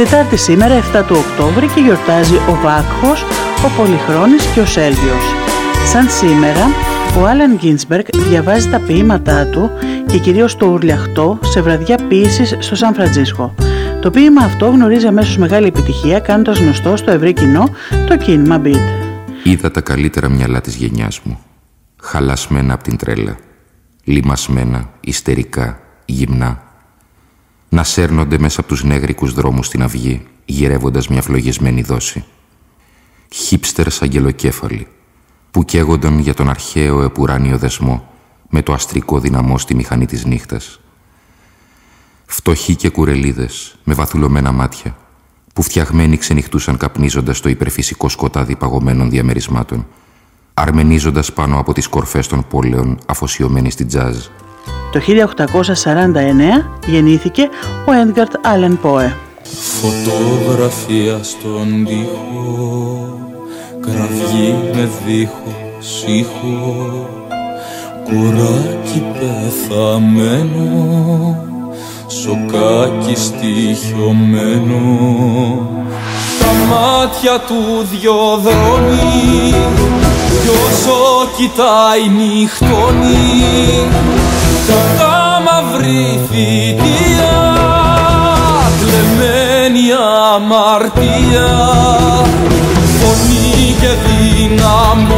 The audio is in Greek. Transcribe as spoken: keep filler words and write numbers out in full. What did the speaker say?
Τετάρτη σήμερα, εφτά του Οκτώβρη, και γιορτάζει ο Βάκχος, ο Πολυχρόνης και ο Σέρβιος. Σαν σήμερα, ο Άλεν Γκίνσμπεργκ διαβάζει τα ποίηματά του και κυρίως το Ουρλιαχτό σε βραδιά ποίησης στο Σαν Φραντζίσκο. Το ποίημα αυτό γνωρίζει αμέσως μεγάλη επιτυχία, κάνοντας γνωστό στο ευρύ κοινό το κίνημα beat. Είδα τα καλύτερα μυαλά της γενιάς μου, χαλασμένα από την τρέλα, λιμασμένα, ιστερικά, γυμνά, να σέρνονται μέσα από τους νέγρικους δρόμους στην αυγή, γυρεύοντας μια φλογισμένη δόση. Χίπστερς αγγελοκέφαλοι, που καίγονταν για τον αρχαίο επουράνιο δεσμό με το αστρικό δυναμό στη μηχανή της νύχτας. Φτωχοί και κουρελίδες με βαθουλωμένα μάτια, που φτιαγμένοι ξενυχτούσαν καπνίζοντας το υπερφυσικό σκοτάδι παγωμένων διαμερισμάτων, αρμενίζοντας πάνω από τις κορφές των πόλεων αφοσιωμένοι στη τζάζ. Το χίλια οκτακόσια σαράντα εννέα γεννήθηκε ο Έντγκαρτ Άλεν Πόε. Φωτογραφία στον τοίχο, κραυγή με δίχως ήχο, κουράκι πεθαμένο, σοκάκι στοιχειωμένο. Τα μάτια του δυο δρόμοι, κι όσο κοιτάει νυχτώνει, κατά μαύρη θητεία, κλεμμένη αμαρτία, φωνή και δύναμη